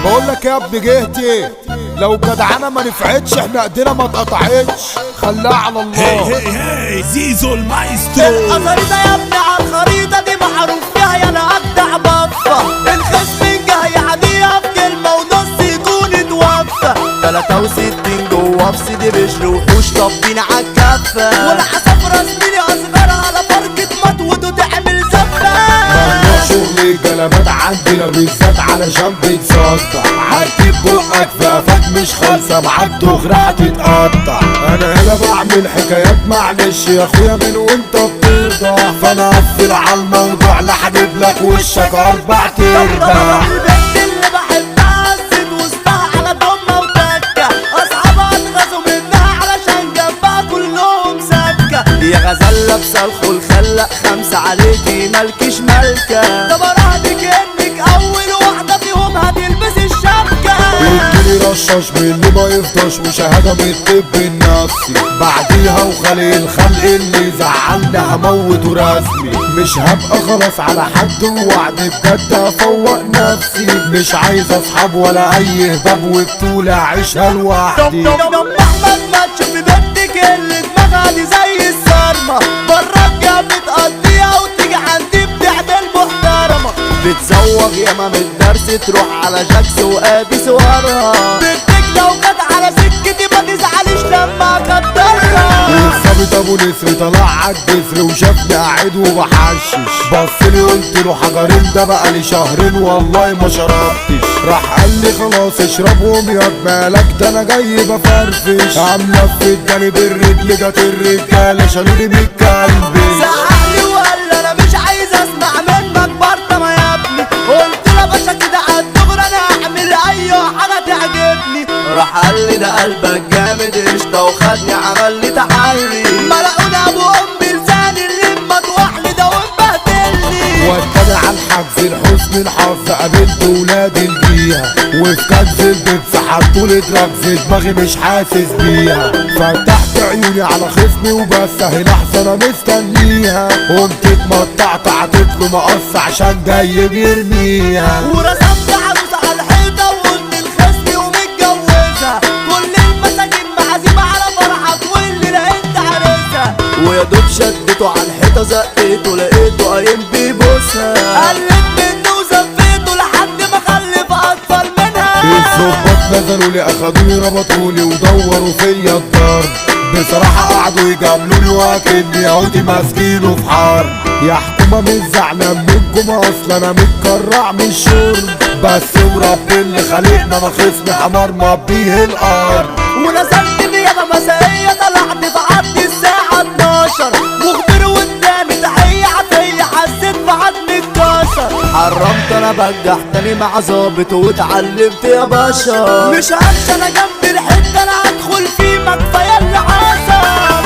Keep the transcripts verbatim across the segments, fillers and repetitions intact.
بقول لك يا ابن جهتي لو جدعانه ما نفعتش احنا ايدينا ما اتقطعتش، خليها على الله. هي هي هي زيزو المايسترو. الخريطة يا ابني على الخريطة دي معروف فيها يا انا اجدع بفة. الخصم جاي عادية في كلمة ونص يكون اتوفى. تلاتة وستين جوا في سيدي بشر وحوش طابين عالكفة، والعصافرة زميلي اصغرها على فرقة مطوط وتعمل زفة. ممنوع شغل الجلبات عندنا بالذات علشان بتصدع. عدي بقك في قفاك مش خالصة معاك دغري هتتقطع. انا هنا بعمل حكايات معلش يا اخويا من وانت بترضع، فانا اقفل على الموضوع لحبيب لك وشك اربع تربع. البنت اللي بحبها الزيت وسطها على ضمة وتكة، اصحابها اتغاظوا منها علشان جنبها كلهم سكة. يا غزال لابسة الخل خلق خمسة عليكي مالكيش مالكة. طب اراهنك انك اول واحدة فيهم هتلبسي الشبكة. اديني رشاش من اللي ما يفضاش وشهادة من الطب النفسي، بعديها وخلق الخلق اللي زعلني هموته رسمي. مش هبقى خلاص على حد ووعد بجد افوق نفسي، مش عايز اصحاب ولا اي هباب وبطولة اعيشها لوحدي. دم احمد ما تشوفي بنتك اللي دماغها دي زي الصرمة، برا الجا بتقضيها وتيجي عندي بتعمل محترمة. بتزوغ ياما من الدرس تروح على جاكس وادي صورها. بنتك لو جت على سكتي ما تزعليش لما اقدرها. الظابط ابو نسر طلع عالجسر وشافني قاعد وبحشش، بصلي قلت له حجرين ده بقالي شهرين والله ما شربتش. راح قال لي خلاص اشربهم يا مالك ده انا جاي بفرفش. قام لفت جاني بالرجل جت الرجاله شالوني من الكلب. زعقلي وقال لي انا مش عايز اسمع منك برطمة يا ابني. قلت له باشا كده عالدغري انا هعمل اي حاجة تعجبني. راح قال لي ده قلبك جامد قشطة وخدني عمل لي تحري. ملعون ابو امي لساني اللي مطوحني ده ومبهدلني. وداني على الحجز لحسن الحظ قابلت ولاد الجيهة، وفي كنز البيبس حطولي دراجز دماغي مش حاسس بيها. فتحت عيوني على خصمي وبس اهي لحظة انا مستنيها، قمت اتمطعت عطيتله مقص عشان جاي بيرميها. ورسمت عروسة على الحيطة وقلت لخصمي ومتجوزها. كل المساجين معازيمة على فرحك واللي لقيت عريسها. ويا دوب شدته على الحيطة زقيته لقيته قايم بيبوسها. قلت منه وزفيته لحد ما خلف اطفال منها. الظباط نزلوا لي اخدوني ربطولي ودوروا فيا الدار، بصراحة قعدوا يجاملوني واكني عودي ماسكينه في حار. يا حكومة مش زعلان منكم اصلا انا متكرع من الشرب، بس ورب اللي خلقنا انا خصمي حمار مبيه الارض. ونزلت نيابة مسائية طلعت في عدي الساعة اتناشر. مخبر واداني تحية عافية حسيت بعضمي اتكسر. حرمت انا بنجح تاني مع ظابط واتعلمت يا باشا. مش همشي انا جنب الحتة انا هدخل في مكفاية اللي عصب.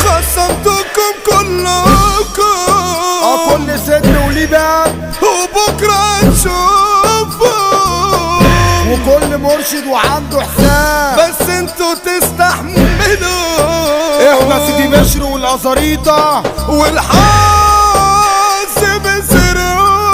خصمتكم كلكم اه كل سن وليه باب وبكره نشوفه، وكل مرشد وعنده حساب، بس انتوا تستحملوا. احنا سيدي بشر والازاريطة والحظ بظروفه.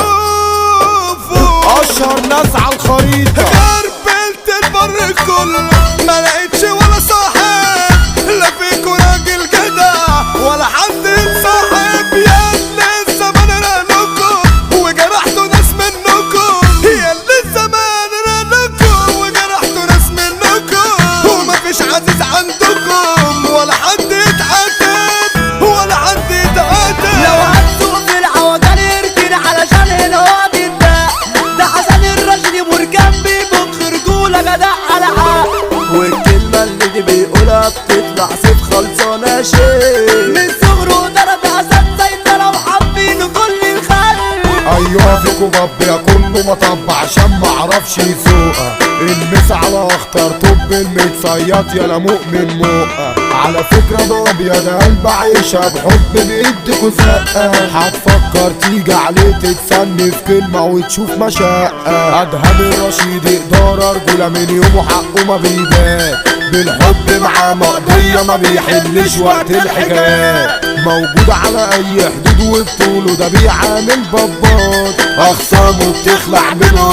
اشهر ناس على الخريطة. غربلت البر كله ما لقيتش ولا صاحب، لا فيكوا راجل جدع ولا حد يتصاحب. يا اللي الزمان رانكم وجرحتوا ناس منكم، يا اللي الزمان رانكم وجرحتوا ناس منكم. ومفيش عزيز عندكم ولا حد يتعاتب ولا حد يتعاتب. لو هتسوق في العوجل اركن علشان هنا هو بيتباع. ده حسن الرشدي مركب بيبخ رجولة جدع على حق. والكلمة اللي دي بيقولها بتطلع سيف خلصانة شيء. من صغره ضرب أسد سيطرة وحابين كل الخلق. ايوه فيكوا باب يا كله مطب عشان معرفش يسوقها. المس على اخطر طب المتصيط يا لا مؤمن موقع. على فكرة ده ابيض قلب عايشها بحب بايدكوا زقة. هتفكر تيجي عليه تتسني في كلمة وتشوف مشقة. ادهم الرشيد ادارة رجولة من يومه حقه ما بيبان، بالحب معاه مقضية ما بيحلش وقت الحكايات. موجود على اي حدود وبطوله ده بيعامل بابات، اخصامه بتخلع منه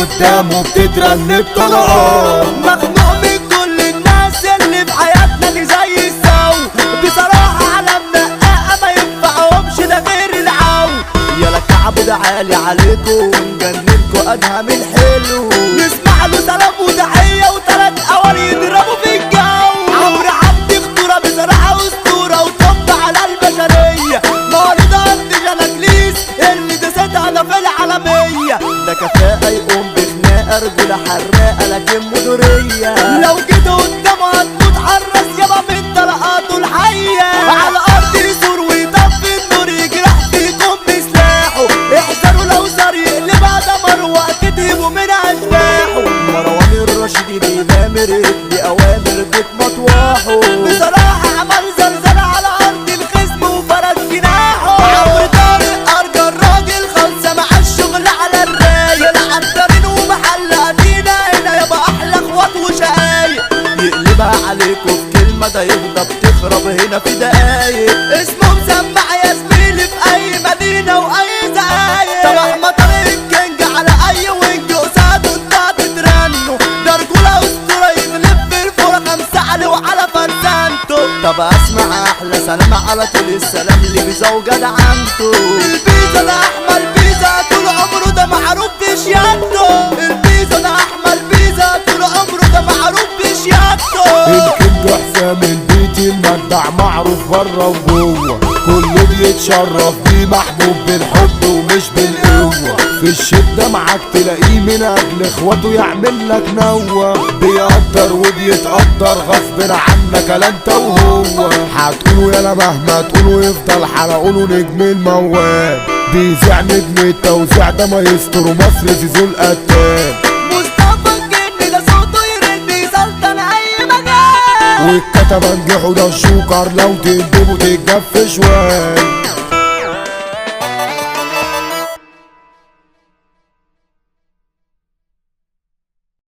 قدامه بتترنب طلقات. مخنوق من كل الناس اللي في حياتنا دي زي السو، بصراحة على منقاقة ما ينفعهمش ده غير العو. يالا الكعب ده عالي عليكم ونجننكوا أدهم الحلو، نسمع له سلام وتحية وتلات أوار يضربوا في الجو. عمرو عبدي خطورة بصراحة أسطورة وطب على البشرية، مولود عند جناكليس اللي دستها ده في العالمية. ده كفاءة يقوم بخناقة رجولة حراقة لكن مدورية، لو جيت قدامه هتموت حرس يابا من طلقاته الحية. على الأرض يثور ويطفي النور يجرح فيكم بسلاحه، احذروا لو صار يقلبها دمر وقت تهيبوا من أشباحه. مروان الرشيد دي بامر بأوامر تتمطوحه، بصراحة عمل زلزال على أرض الخصم وفرد جناحه. عمرو طارق أرجى الراجل خلصة مع الشغل على الرايق، العطارين ومحل قدينا هنا يابا أحلى اخوات وشقايق. يقلبها عليكوا في كلمة ده يغضب تخرب هنا في دقايق، اسمه مسمع يا زميلي في أي مدينة وأي زقايق. طب أحمد طارق الكينج على أي وينج قصاده انتوا هتترنوا، ده رجولة أسطورة يغلب في الفورة خمسة علي وعلى فرسانته. طب أسمع أحلى سلام على طول السلام اللي بيزا وجدعنته، البيزا ده أحمد بيزا طول عمره ده معروف بشياكته، البيزا ده أحمد بيزا طول عمره ده معروف بشياكته. الكينج حسام البيت المدع معروف بره وجوه، كله بيتشرف بيه محبوب بالحب ومش بالقوة. في الشدة معاك تلاقيه من أجل إخواته يعمل لك نوة، بيقدر وبيتقدر غصب عنك لا انت وهو. هتقولوا يالا مهما تقولوا يفضل حلقوله نجم الموال، بيذيع نجم التوزيع ده ما يستروا مصر زيزو القتال. مصطفى الجن ده صوته يرن يسلطن أي مجال، والكتبة نجحوا ده الجوكر لو تندبوا تتجف شوال.